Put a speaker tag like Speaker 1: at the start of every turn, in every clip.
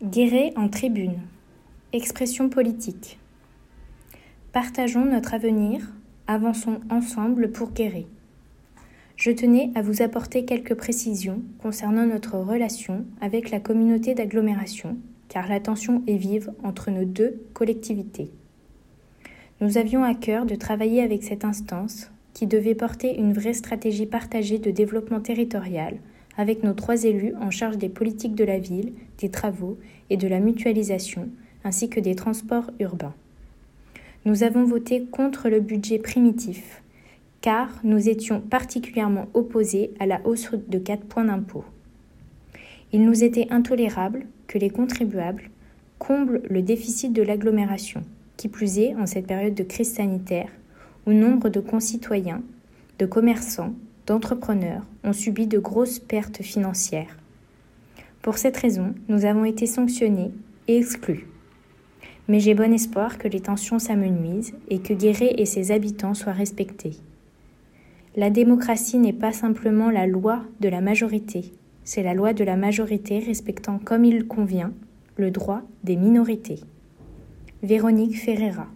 Speaker 1: Guéret en tribune. Expression politique. Partageons notre avenir, avançons ensemble pour Guéret. Je tenais à vous apporter quelques précisions concernant notre relation avec la communauté d'agglomération, car la tension est vive entre nos deux collectivités. Nous avions à cœur de travailler avec cette instance qui devait porter une vraie stratégie partagée de développement territorial avec nos 3 élus en charge des politiques de la ville, des travaux et de la mutualisation, ainsi que des transports urbains. Nous avons voté contre le budget primitif, car nous étions particulièrement opposés à la hausse de 4 points d'impôt. Il nous était intolérable que les contribuables comblent le déficit de l'agglomération, qui plus est en cette période de crise sanitaire, où nombre de concitoyens, de commerçants, d'entrepreneurs ont subi de grosses pertes financières. Pour cette raison, nous avons été sanctionnés et exclus. Mais j'ai bon espoir que les tensions s'amenuisent et que Guéret et ses habitants soient respectés. La démocratie n'est pas simplement la loi de la majorité, c'est la loi de la majorité respectant comme il convient le droit des minorités. Véronique Ferreira.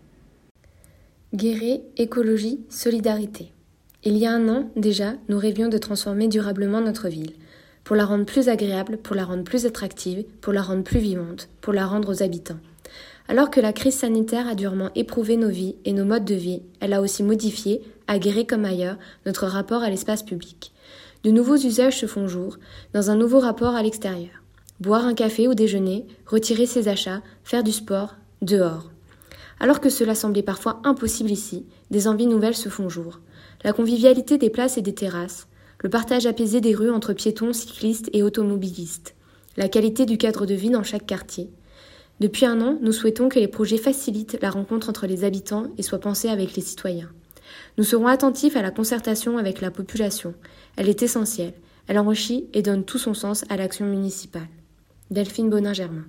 Speaker 2: Guéret, écologie, solidarité. Il y a 1 an, déjà, nous rêvions de transformer durablement notre ville, pour la rendre plus agréable, pour la rendre plus attractive, pour la rendre plus vivante, pour la rendre aux habitants. Alors que la crise sanitaire a durement éprouvé nos vies et nos modes de vie, elle a aussi modifié, à Guéret comme ailleurs, notre rapport à l'espace public. De nouveaux usages se font jour, dans un nouveau rapport à l'extérieur. Boire un café ou déjeuner, retirer ses achats, faire du sport, dehors. Alors que cela semblait parfois impossible ici, des envies nouvelles se font jour. La convivialité des places et des terrasses, le partage apaisé des rues entre piétons, cyclistes et automobilistes, la qualité du cadre de vie dans chaque quartier. Depuis 1 an, nous souhaitons que les projets facilitent la rencontre entre les habitants et soient pensés avec les citoyens. Nous serons attentifs à la concertation avec la population. Elle est essentielle. Elle enrichit et donne tout son sens à l'action municipale. Delphine Bonin-Germain.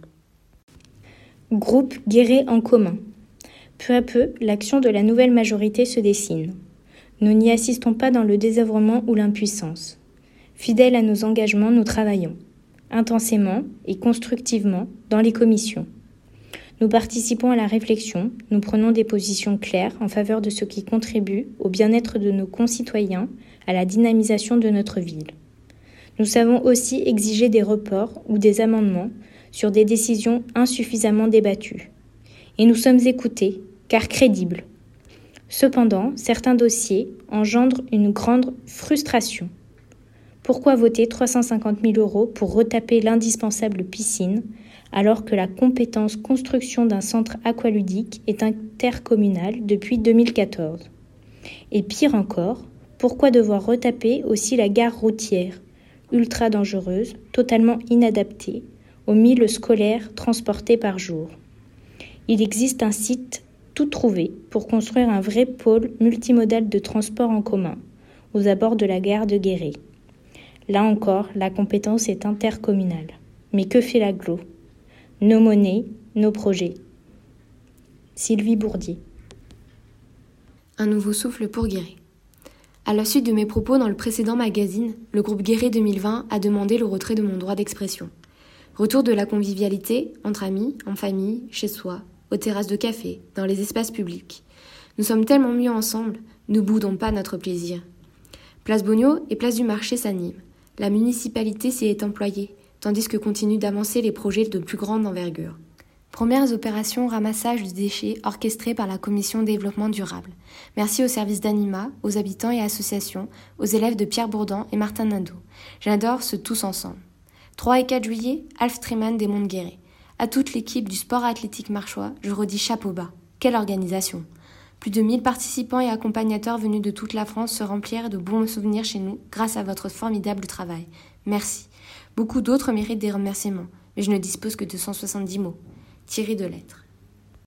Speaker 1: Groupe Guéret en commun. Peu à peu, l'action de la nouvelle majorité se dessine. Nous n'y assistons pas dans le désœuvrement ou l'impuissance. Fidèles à nos engagements, nous travaillons, intensément et constructivement, dans les commissions. Nous participons à la réflexion, nous prenons des positions claires en faveur de ce qui contribue au bien-être de nos concitoyens, à la dynamisation de notre ville. Nous savons aussi exiger des reports ou des amendements sur des décisions insuffisamment débattues. Et nous sommes écoutés, car crédibles. Cependant, certains dossiers engendrent une grande frustration. Pourquoi voter 350 000 € pour retaper l'indispensable piscine, alors que la compétence construction d'un centre aqualudique est intercommunale depuis 2014 ? Et pire encore, pourquoi devoir retaper aussi la gare routière, ultra dangereuse, totalement inadaptée, aux 1000 scolaires transportés par jour ? Il existe un site tout trouvé pour construire un vrai pôle multimodal de transport en commun aux abords de la gare de Guéret. Là encore, la compétence est intercommunale. Mais que fait l'agglo ? Nos monnaies, nos projets. Sylvie Bourdier.
Speaker 2: Un nouveau souffle pour Guéret. À la suite de mes propos dans le précédent magazine, le groupe Guéret 2020 a demandé le retrait de mon droit d'expression. Retour de la convivialité, entre amis, en famille, chez soi, aux terrasses de café, dans les espaces publics. Nous sommes tellement mieux ensemble, ne boudons pas notre plaisir. Place Bogno et place du marché s'animent. La municipalité s'y est employée, tandis que continuent d'avancer les projets de plus grande envergure. Premières opérations ramassage de déchets orchestrées par la commission développement durable. Merci aux services d'Anima, aux habitants et associations, aux élèves de Pierre Bourdan et Martin Nadeau. J'adore ce tous ensemble. 3 et 4 juillet, Alf Treman des Monts de Guéret. À toute l'équipe du sport athlétique marchois, je redis chapeau bas. Quelle organisation! Plus de 1000 participants et accompagnateurs venus de toute la France se remplirent de bons souvenirs chez nous grâce à votre formidable travail. Merci. Beaucoup d'autres méritent des remerciements, mais je ne dispose que de 170 mots. Tirés de lettres.